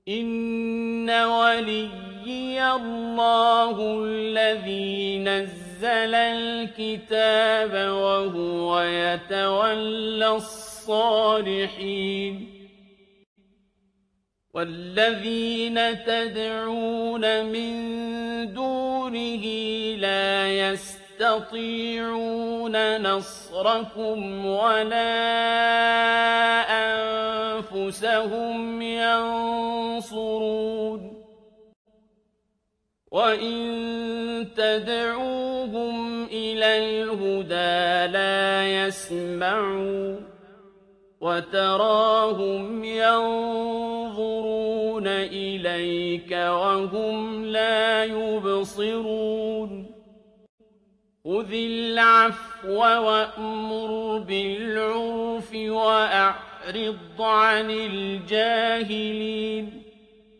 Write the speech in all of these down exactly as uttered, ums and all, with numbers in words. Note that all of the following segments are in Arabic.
إِنَّ وَلِيِّيَ اللَّهُ الَّذِي نَزَّلَ الْكِتَابَ وَهُوَ يَتَوَلَّى الصَّالِحِينَ وَالَّذِينَ تَدْعُونَ مِن دُونِهِ لَا يَسْتَطِيعُونَ نَصْرَكُمْ وَلَا أَنفُسَهُمْ يَنصُرُونَ وَإِن تَدْعُوهُمْ إِلَى الْهُدَىٰ لَا يَسْمَعُوا وَتَرَاهُمْ يَنظُرُونَ إِلَيْكَ وَهُمْ لَا يُبْصِرُونَ خُذِ الْعَفْوَ وَأْمُرْ بِالْعُرْفِ وَأَعْرِضْ عَنِ الْجَاهِلِينَ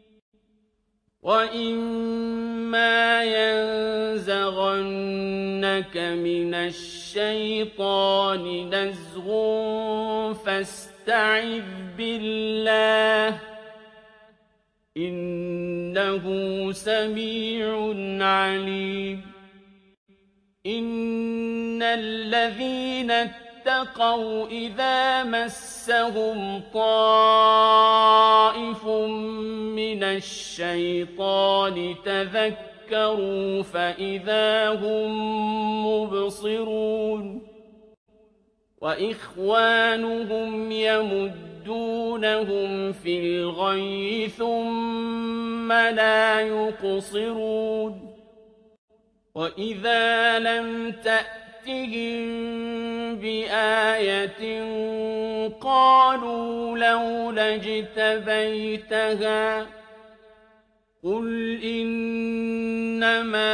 وَإِمَّا يَنزَغَنَّكَ مِنَ الشَّيْطَانِ نَزْغٌ فَاسْتَعِذْ بِاللَّهِ ۖ إِنَّهُ سَمِيعٌ عَلِيمٌ إِنَّ الَّذِينَ اتَّقَوْا إِذَا مَسَّهُمْ طَائِفٌ مِّنَ الشَّيْطَانِ تَذَكَّرُوا فَإِذَا هُم مُّبْصِرُونَ وَإِخْوَانُهُمْ يَمُدُّونَهُمْ فِي الْغَيِّ ثُمَّ لَا يُقْصِرُونَ وَإِذَا لَمْ تَأْتِهِم بِآيَةٍ قَالُوا لَوْلَا اجْتَبَيْتَهَا قُلْ إِنَّمَا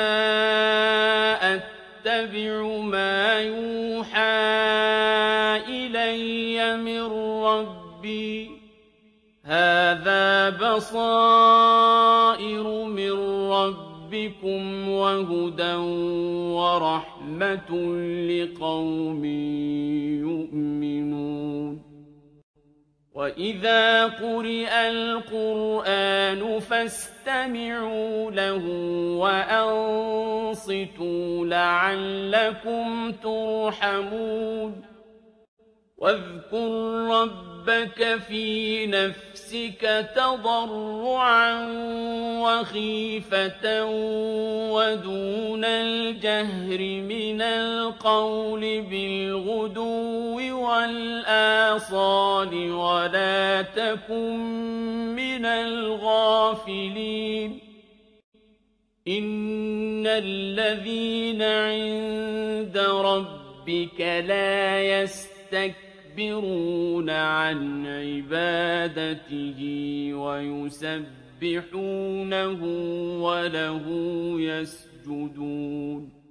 أَتَّبِعُ مَا يُوحَىٰ إِلَيَّ مِن رَّبِّي هَٰذَا بَصَائِرُ مِن رَّبِّكُمْ وَهُدًى وَرَحْمَةٌ لِّقَوْمٍ يُؤْمِنُونَ وَإِذَا قُرِئَ الْقُرْآنُ فَاسْتَمِعُوا لَهُ وَأَنصِتُوا لَعَلَّكُمْ تُرْحَمُونَ وَاذْكُر رَّبَّكَ فِي نَفْسِكَ تَضَرُّعًا وَخِيفَةً وَدُونَ الْجَهْرِ مِنَ الْقَوْلِ بِالْغُدُوِّ وَالْآصَالِ وَلَا تَكُن مِّنَ الْغَافِلِينَ إِنَّ الَّذِينَ عِندَ رَبِّكَ لَا يَسْتَكْبِرُونَ عَنْ عِبَادَتِهِ وَيُسَبِّحُونَهُ وَلَهُ يَسْجُدُونَ